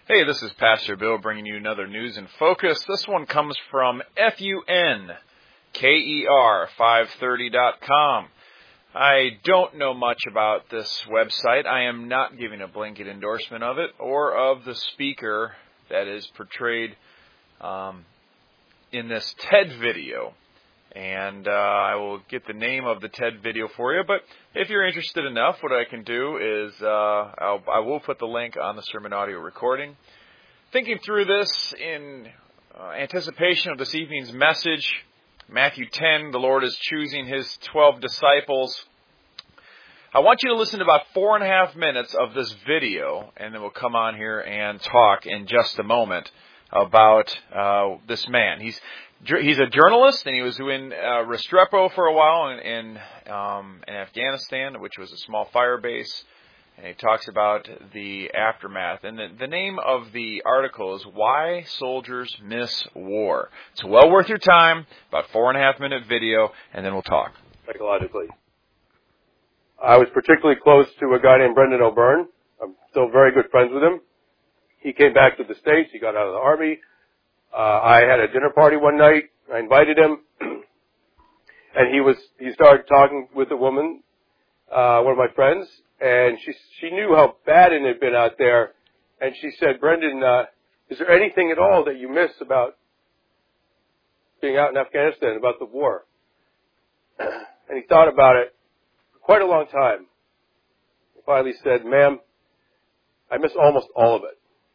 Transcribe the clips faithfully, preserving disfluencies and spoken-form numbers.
Hey, this is Pastor Bill bringing you another News in Focus. This one comes from F U N K E R five thirty dot com. I don't know much about this website. I am not giving a blanket endorsement of it or of the speaker that is portrayed um, in this TED video. And uh, I will get the name of the TED video for you. But if you're interested enough, what I can do is uh, I'll, I will put the link on the sermon audio recording. Thinking through this in uh, anticipation of this evening's message, Matthew ten, the Lord is choosing His twelve disciples. I want you to listen to about four and a half minutes of this video, and then we'll come on here and talk in just a moment about uh, this man. He's He's a journalist, and he was in uh, Restrepo for a while in in, um, in Afghanistan, which was a small fire base. And he talks about the aftermath. And the, the name of the article is Why Soldiers Miss War. It's well worth your time, about four and a half minute video, and then we'll talk. Psychologically. I was particularly close to a guy named Brendan O'Byrne. I'm still very good friends with him. He came back to the States. He got out of the Army. Uh, I had a dinner party one night. I invited him, and he was, he started talking with a woman, uh, one of my friends, and she, she knew how bad it had been out there, and she said, Brendan, uh, is there anything at all that you miss about being out in Afghanistan, about the war? And he thought about it for quite a long time. He finally said, ma'am, I miss almost all of it.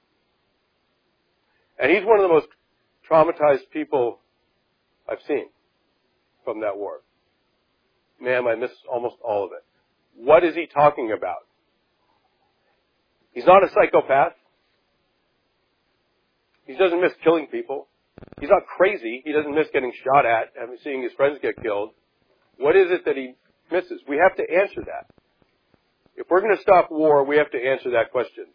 And he's one of the most traumatized people I've seen from that war. Ma'am, I miss almost all of it. What is he talking about? He's not a psychopath. He doesn't miss killing people. He's not crazy. He doesn't miss getting shot at and seeing his friends get killed. What is it that he misses? We have to answer that. If we're going to stop war, we have to answer that question.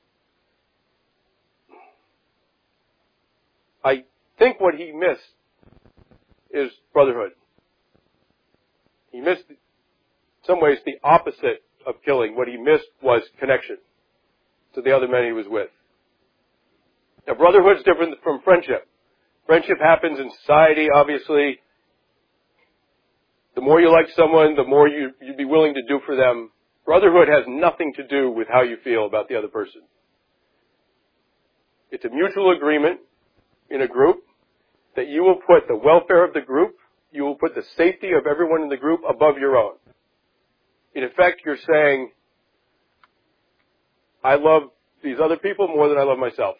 I think what he missed is brotherhood. He missed, in some ways, the opposite of killing. What he missed was connection to the other men he was with. Now, brotherhood's different from friendship. Friendship happens in society, obviously. The more you like someone, the more you, you'd be willing to do for them. Brotherhood has nothing to do with how you feel about the other person. It's a mutual agreement in a group that you will put the welfare of the group, you will put the safety of everyone in the group above your own. In effect, you're saying, I love these other people more than I love myself.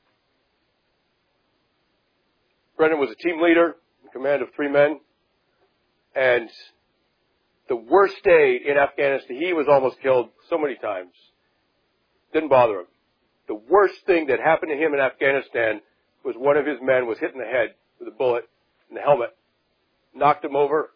Brendan was a team leader in command of three men, and the worst day in Afghanistan, he was almost killed so many times. Didn't bother him. The worst thing that happened to him in Afghanistan was one of his men was hit in the head with a bullet in the helmet, knocked him over.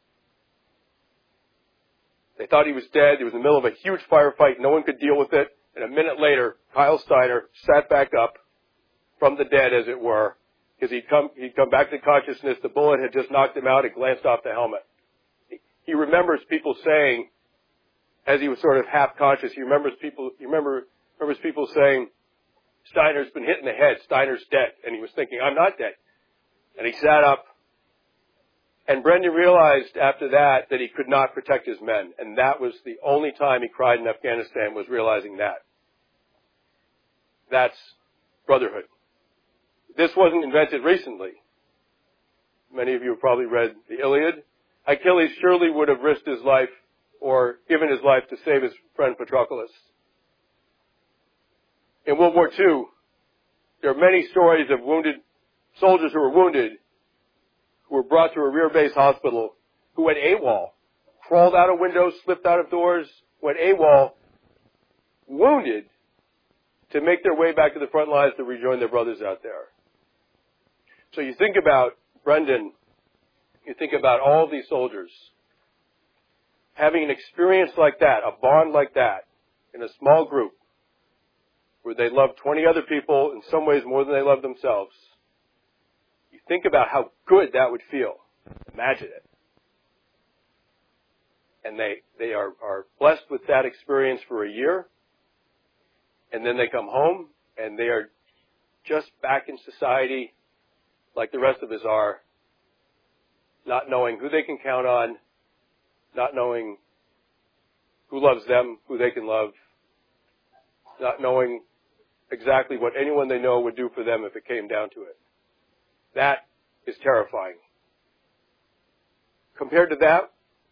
They thought he was dead. He was in the middle of a huge firefight. No one could deal with it. And a minute later, Kyle Steiner sat back up from the dead, as it were, because he'd come, he'd come back to consciousness. The bullet had just knocked him out. It glanced off the helmet. He remembers people saying, as he was sort of half conscious, he remembers people, he remember, remembers people saying, Steiner's been hit in the head. Steiner's dead. And he was thinking, I'm not dead. And he sat up. And Brendan realized after that that he could not protect his men. And that was the only time he cried in Afghanistan, was realizing that. That's brotherhood. This wasn't invented recently. Many of you have probably read the Iliad. Achilles surely would have risked his life or given his life to save his friend Patroclus. In World War Two, there are many stories of wounded soldiers who were wounded, who were brought to a rear base hospital, who went AWOL, crawled out of windows, slipped out of doors, went AWOL, wounded, to make their way back to the front lines to rejoin their brothers out there. So you think about Brendan, you think about all these soldiers having an experience like that, a bond like that, in a small group, where they love twenty other people, in some ways more than they love themselves. You think about how good that would feel. Imagine it. And they, they are, are blessed with that experience for a year, and then they come home, and they are just back in society like the rest of us are, not knowing who they can count on, not knowing who loves them, who they can love, not knowing exactly what anyone they know would do for them if it came down to it. That is terrifying. Compared to that,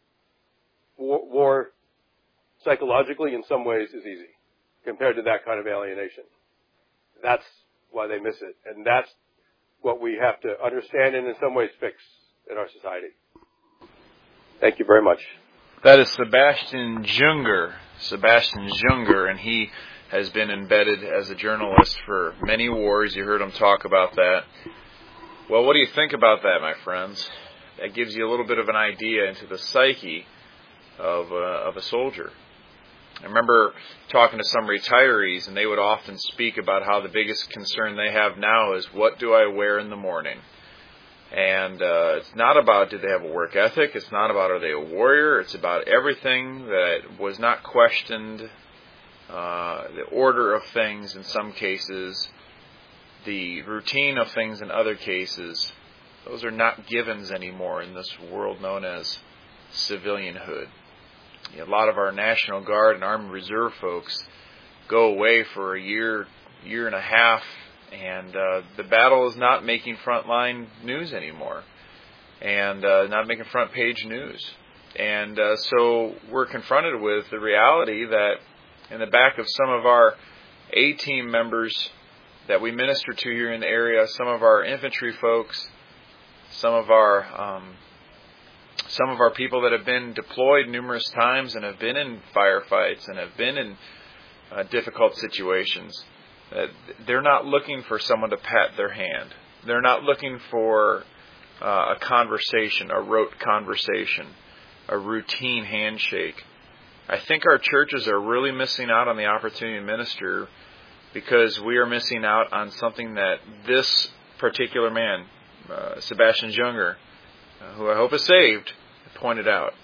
war, war psychologically in some ways is easy compared to that kind of alienation. That's why they miss it. And that's what we have to understand and in some ways fix in our society. Thank you very much. That is Sebastian Junger. Sebastian Junger, and he has been embedded as a journalist for many wars. You heard him talk about that. Well, what do you think about that, my friends? That gives you a little bit of an idea into the psyche of, uh, of a soldier. I remember talking to some retirees, and they would often speak about how the biggest concern they have now is, what do I wear in the morning? And uh, it's not about, do they have a work ethic? It's not about, are they a warrior? It's about everything that was not questioned, uh, the order of things in some cases, the routine of things in other cases. Those are not givens anymore in this world known as civilianhood. A lot of our National Guard and Army Reserve folks go away for a year, year and a half, and uh, the battle is not making frontline news anymore, and uh, not making front page news. And uh, so we're confronted with the reality that in the back of some of our A-team members that we minister to here in the area, some of our infantry folks, some of our um, some of our people that have been deployed numerous times and have been in firefights and have been in uh, difficult situations, uh, they're not looking for someone to pat their hand. They're not looking for uh, a conversation, a rote conversation, a routine handshake. I think our churches are really missing out on the opportunity to minister because we are missing out on something that this particular man, uh, Sebastian Junger, uh, who I hope is saved, pointed out.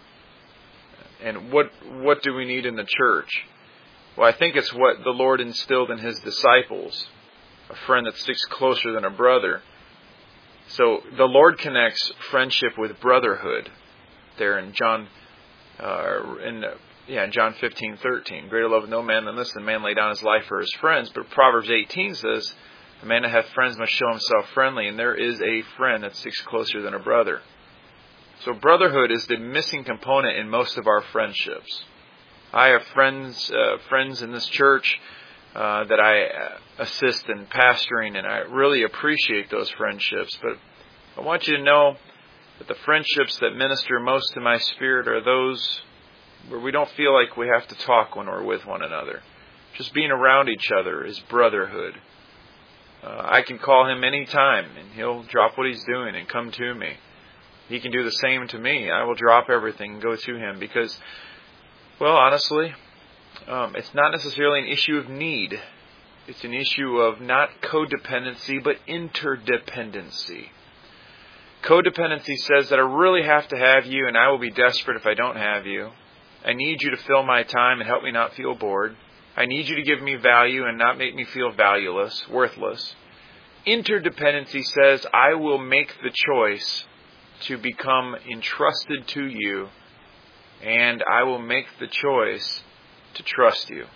And what what do we need in the church? Well, I think it's what the Lord instilled in His disciples, a friend that sticks closer than a brother. So the Lord connects friendship with brotherhood. There in John, uh, in uh, yeah, in John fifteen thirteen, greater love of no man than this, the man lay down his life for his friends. But Proverbs eighteen says, a man that hath friends must show himself friendly, and there is a friend that sticks closer than a brother. So brotherhood is the missing component in most of our friendships. I have friends, uh, friends in this church uh, that I assist in pastoring, and I really appreciate those friendships. But I want you to know that the friendships that minister most to my spirit are those where we don't feel like we have to talk when we're with one another. Just being around each other is brotherhood. Uh, I can call him anytime, and he'll drop what he's doing and come to me. He can do the same to me. I will drop everything and go to him because, well, honestly, um, it's not necessarily an issue of need. It's an issue of not codependency, but interdependency. Codependency says that I really have to have you, and I will be desperate if I don't have you. I need you to fill my time and help me not feel bored. I need you to give me value and not make me feel valueless, worthless. Interdependency says I will make the choice to become entrusted to you, and I will make the choice to trust you.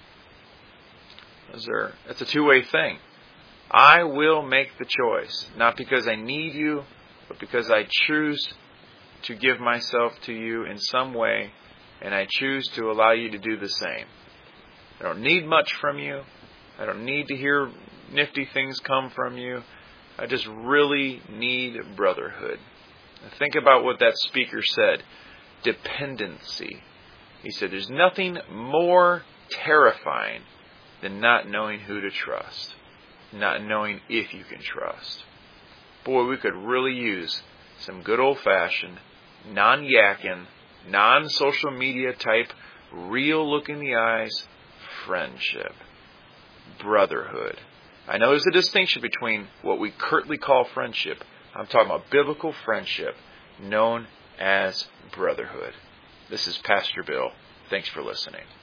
Those are, it's a two-way thing. I will make the choice, not because I need you, but because I choose to give myself to you in some way, and I choose to allow you to do the same. I don't need much from you. I don't need to hear nifty things come from you. I just really need brotherhood. Think about what that speaker said. Dependency. He said, there's nothing more terrifying than not knowing who to trust. Not knowing if you can trust. Boy, we could really use some good old-fashioned, non-yakking, non-social media type, real look in the eyes, friendship. Brotherhood. I know there's a distinction between what we curtly call friendship. I'm talking about biblical friendship known as brotherhood. This is Pastor Bill. Thanks for listening.